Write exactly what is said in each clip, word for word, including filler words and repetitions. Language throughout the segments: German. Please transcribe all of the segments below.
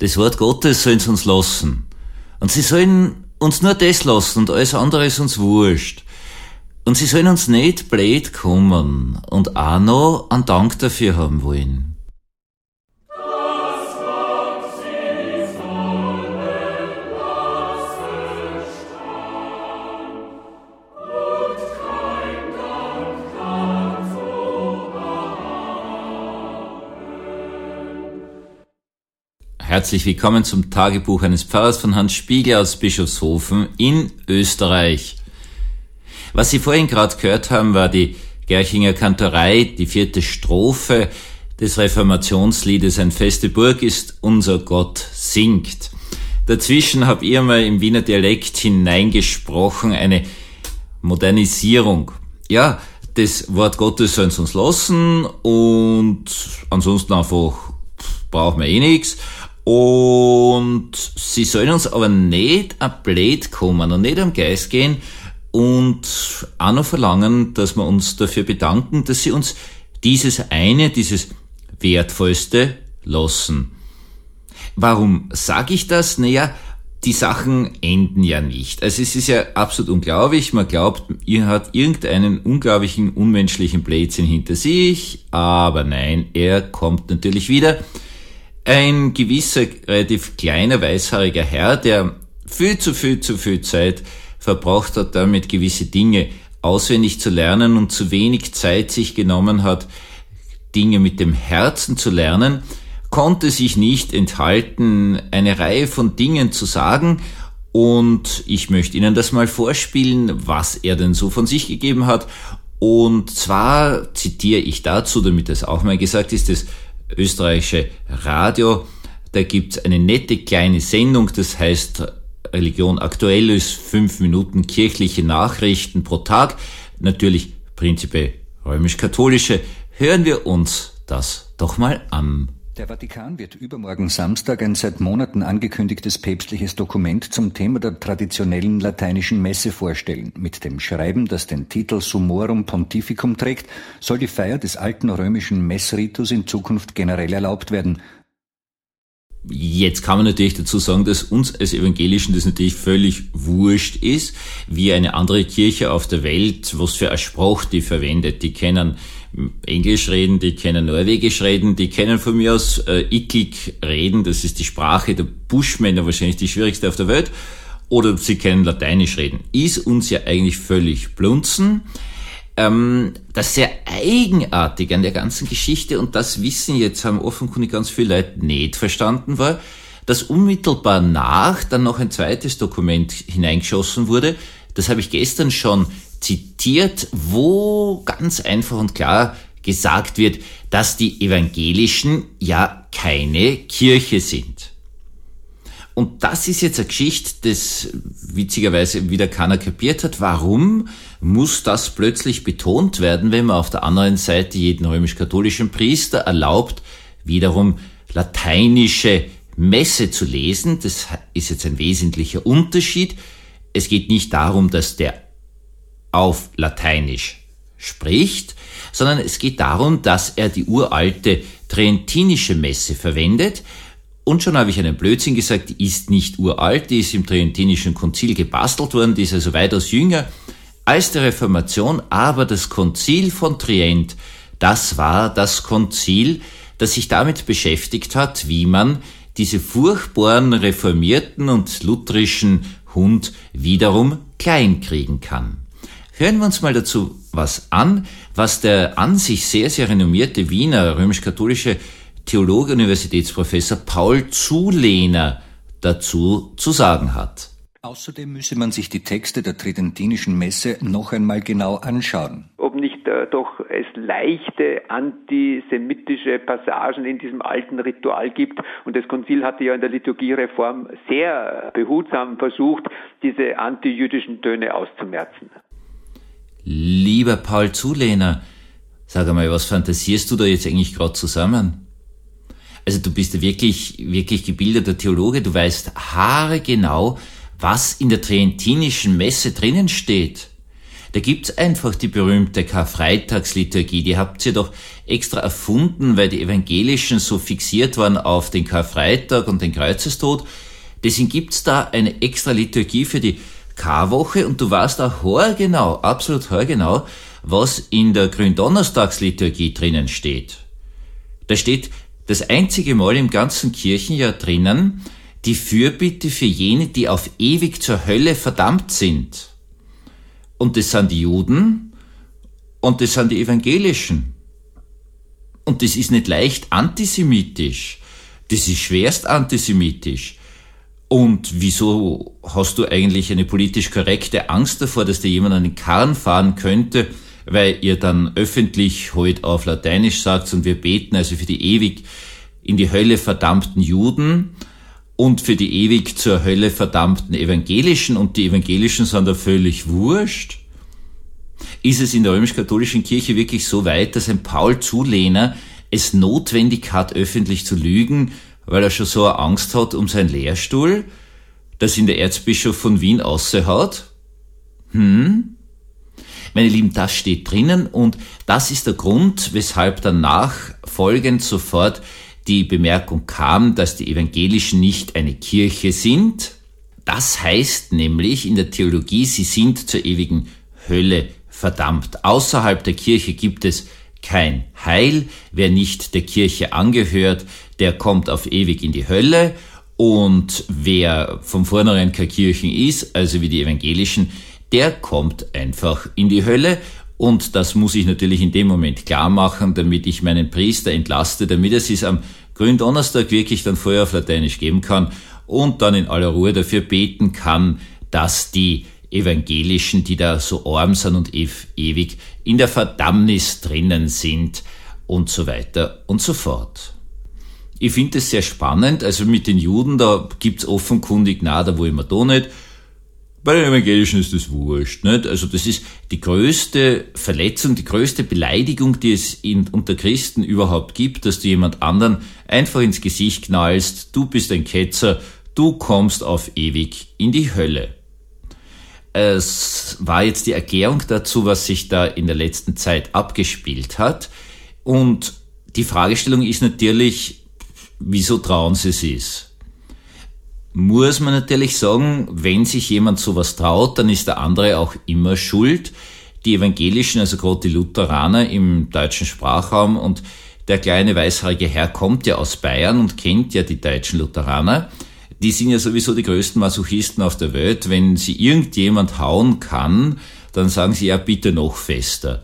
das Wort Gottes sollen sie uns lassen. Und sie sollen uns nur das lassen und alles andere ist uns wurscht. Und sie sollen uns nicht blöd kommen und auch noch einen Dank dafür haben wollen. Herzlich willkommen zum Tagebuch eines Pfarrers von Hans Spiegel aus Bischofshofen in Österreich. Was Sie vorhin gerade gehört haben, war die Gerchinger Kantorei, die vierte Strophe des Reformationsliedes Ein feste Burg ist unser Gott singt. Dazwischen habe ich einmal im Wiener Dialekt hineingesprochen, eine Modernisierung. Ja, das Wort Gottes sollen sie uns lassen und ansonsten einfach brauchen wir eh nichts. Und sie sollen uns aber nicht am Blöd kommen und nicht am Geist gehen und auch noch verlangen, dass wir uns dafür bedanken, dass sie uns dieses eine, dieses Wertvollste lassen. Warum sage ich das? Naja, die Sachen enden ja nicht. Also es ist ja absolut unglaublich. Man glaubt, ihr hat irgendeinen unglaublichen, unmenschlichen Blödsinn hinter sich, aber nein, er kommt natürlich wieder. Ein gewisser, relativ kleiner, weißhaariger Herr, der viel zu viel zu viel Zeit verbraucht hat, damit gewisse Dinge auswendig zu lernen und zu wenig Zeit sich genommen hat, Dinge mit dem Herzen zu lernen, konnte sich nicht enthalten, eine Reihe von Dingen zu sagen. Und ich möchte Ihnen das mal vorspielen, was er denn so von sich gegeben hat. Und zwar zitiere ich dazu, damit das auch mal gesagt ist, das österreichische Radio, da gibt's eine nette kleine Sendung, das heißt Religion aktuell ist fünf Minuten kirchliche Nachrichten pro Tag, natürlich prinzipiell römisch-katholische. Hören wir uns das doch mal an. Der Vatikan wird übermorgen Samstag ein seit Monaten angekündigtes päpstliches Dokument zum Thema der traditionellen lateinischen Messe vorstellen. Mit dem Schreiben, das den Titel Summorum Pontificum trägt, soll die Feier des alten römischen Messritus in Zukunft generell erlaubt werden. Jetzt kann man natürlich dazu sagen, dass uns als Evangelischen das natürlich völlig wurscht ist, wie eine andere Kirche auf der Welt, was für eine Sprache die verwendet. Die kennen Englisch reden, die können Norwegisch reden, die können von mir aus äh, Iklik reden, das ist die Sprache der Buschmänner, wahrscheinlich die schwierigste auf der Welt, oder sie können Lateinisch reden. Ist uns ja eigentlich völlig blunzen. Ähm, das sehr eigenartig an der ganzen Geschichte, und das wissen jetzt, haben offenkundig ganz viele Leute nicht verstanden, war, dass unmittelbar nach dann noch ein zweites Dokument hineingeschossen wurde. Das habe ich gestern schon zitiert, wo ganz einfach und klar gesagt wird, dass die Evangelischen ja keine Kirche sind. Und das ist jetzt eine Geschichte, das witzigerweise wieder keiner kapiert hat. Warum muss das plötzlich betont werden, wenn man auf der anderen Seite jeden römisch-katholischen Priester erlaubt, wiederum lateinische Messe zu lesen? Das ist jetzt ein wesentlicher Unterschied. Es geht nicht darum, dass der auf Lateinisch spricht, sondern es geht darum, dass er die uralte trentinische Messe verwendet. Und schon habe ich einen Blödsinn gesagt, die ist nicht uralt, die ist im Trientinischen Konzil gebastelt worden, die ist also weitaus jünger als die Reformation, aber das Konzil von Trient, das war das Konzil, das sich damit beschäftigt hat, wie man diese furchtbaren reformierten und lutherischen Hund wiederum kleinkriegen kann. Hören wir uns mal dazu was an, was der an sich sehr, sehr renommierte Wiener römisch-katholische Theologe, Universitätsprofessor Paul Zulehner dazu zu sagen hat. Außerdem müsse man sich die Texte der tridentinischen Messe noch einmal genau anschauen. Ob nicht äh, doch es leichte antisemitische Passagen in diesem alten Ritual gibt. Und das Konzil hatte ja in der Liturgiereform sehr behutsam versucht, diese antijüdischen Töne auszumerzen. Lieber Paul Zulehner, sag einmal, was fantasierst du da jetzt eigentlich gerade zusammen? Also du bist ja wirklich, wirklich gebildeter Theologe, du weißt haargenau, was in der trientinischen Messe drinnen steht. Da gibt's einfach die berühmte Karfreitagsliturgie. Die habt ihr doch extra erfunden, weil die Evangelischen so fixiert waren auf den Karfreitag und den Kreuzestod. Deswegen gibt's da eine extra Liturgie für die Karwoche und du weißt auch haargenau, absolut haargenau, was in der Gründonnerstagsliturgie drinnen steht. Da steht das einzige Mal im ganzen Kirchenjahr drinnen die Fürbitte für jene, die auf ewig zur Hölle verdammt sind. Und das sind die Juden und das sind die Evangelischen. Und das ist nicht leicht antisemitisch. Das ist schwerst antisemitisch. Und wieso hast du eigentlich eine politisch korrekte Angst davor, dass dir jemand an den Karren fahren könnte, weil ihr dann öffentlich heute auf Lateinisch sagt und wir beten also für die ewig in die Hölle verdammten Juden und für die ewig zur Hölle verdammten Evangelischen und die Evangelischen sind da völlig wurscht? Ist es in der römisch-katholischen Kirche wirklich so weit, dass ein Paul Zulehner es notwendig hat, öffentlich zu lügen, weil er schon so eine Angst hat um seinen Lehrstuhl, dass ihn der Erzbischof von Wien aussehaut? Hm? Meine Lieben, das steht drinnen und das ist der Grund, weshalb danach folgend sofort die Bemerkung kam, dass die Evangelischen nicht eine Kirche sind. Das heißt nämlich in der Theologie, sie sind zur ewigen Hölle verdammt. Außerhalb der Kirche gibt es kein Heil. Wer nicht der Kirche angehört, der kommt auf ewig in die Hölle. Und wer von vornherein keine Kirchen ist, also wie die Evangelischen, der kommt einfach in die Hölle. Und das muss ich natürlich in dem Moment klar machen, damit ich meinen Priester entlaste, damit er es am Gründonnerstag wirklich dann vorher auf Lateinisch geben kann und dann in aller Ruhe dafür beten kann, dass die Evangelischen, die da so arm sind und ewig in der Verdammnis drinnen sind und so weiter und so fort. Ich finde es sehr spannend, also mit den Juden, da gibt's offenkundig, na, da wollen wir da nicht. Bei den Evangelischen ist das wurscht, nicht? Also das ist die größte Verletzung, die größte Beleidigung, die es in, unter Christen überhaupt gibt, dass du jemand anderen einfach ins Gesicht knallst, du bist ein Ketzer, du kommst auf ewig in die Hölle. Es war jetzt die Erklärung dazu, was sich da in der letzten Zeit abgespielt hat. Und die Fragestellung ist natürlich, wieso trauen sie es? Muss man natürlich sagen, wenn sich jemand sowas traut, dann ist der andere auch immer schuld. Die Evangelischen, also gerade die Lutheraner im deutschen Sprachraum und der kleine weißhaarige Herr kommt ja aus Bayern und kennt ja die deutschen Lutheraner. Die sind ja sowieso die größten Masochisten auf der Welt. Wenn sie irgendjemand hauen kann, dann sagen sie ja bitte noch fester.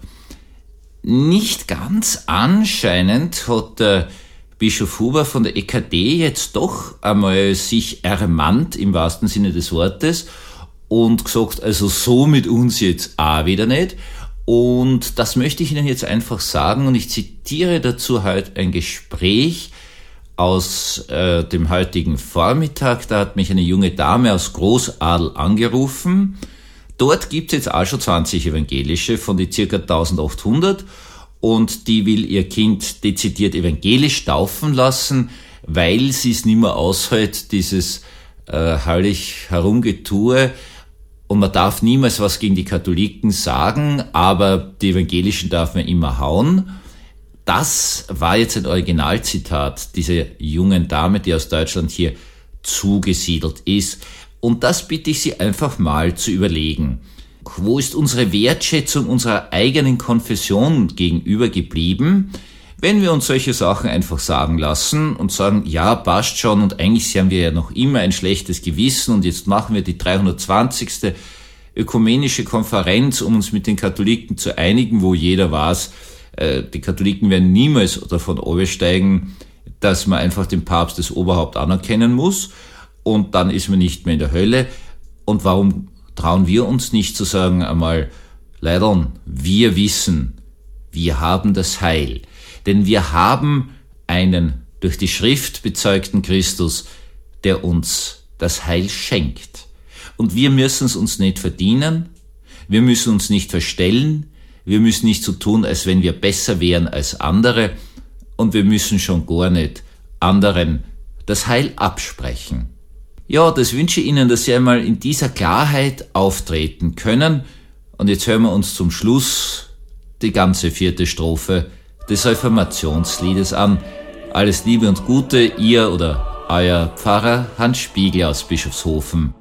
Nicht ganz anscheinend hat der Bischof Huber von der E K D jetzt doch einmal sich ermannt im wahrsten Sinne des Wortes und gesagt, also so mit uns jetzt auch wieder nicht. Und das möchte ich Ihnen jetzt einfach sagen und ich zitiere dazu halt ein Gespräch aus äh, dem heutigen Vormittag. Da hat mich eine junge Dame aus Großadl angerufen. Dort gibt es jetzt auch schon zwanzig Evangelische von die circa eintausendachthundert und die will ihr Kind dezidiert evangelisch taufen lassen, weil sie es nicht mehr aushält, dieses äh, heilig Herumgetue. Und man darf niemals was gegen die Katholiken sagen, aber die Evangelischen darf man immer hauen. Das war jetzt ein Originalzitat dieser jungen Dame, die aus Deutschland hier zugesiedelt ist. Und das bitte ich Sie einfach mal zu überlegen. Wo ist unsere Wertschätzung unserer eigenen Konfession gegenüber geblieben, wenn wir uns solche Sachen einfach sagen lassen und sagen, ja, passt schon und eigentlich haben wir ja noch immer ein schlechtes Gewissen und jetzt machen wir die dreihundertzwanzigste ökumenische Konferenz, um uns mit den Katholiken zu einigen, wo jeder weiß, die Katholiken werden niemals davon absteigen, dass man einfach den Papst das Oberhaupt anerkennen muss und dann ist man nicht mehr in der Hölle. Und warum trauen wir uns nicht zu sagen einmal, Leidern, wir wissen, wir haben das Heil. Denn wir haben einen durch die Schrift bezeugten Christus, der uns das Heil schenkt. Und wir müssen es uns nicht verdienen, wir müssen uns nicht verstellen, wir müssen nicht so tun, als wenn wir besser wären als andere und wir müssen schon gar nicht anderen das Heil absprechen. Ja, das wünsche ich Ihnen, dass Sie einmal in dieser Klarheit auftreten können Und jetzt hören wir uns zum Schluss die ganze vierte Strophe des Reformationsliedes an. Alles Liebe und Gute, ihr oder euer Pfarrer Hans Spiegel aus Bischofshofen.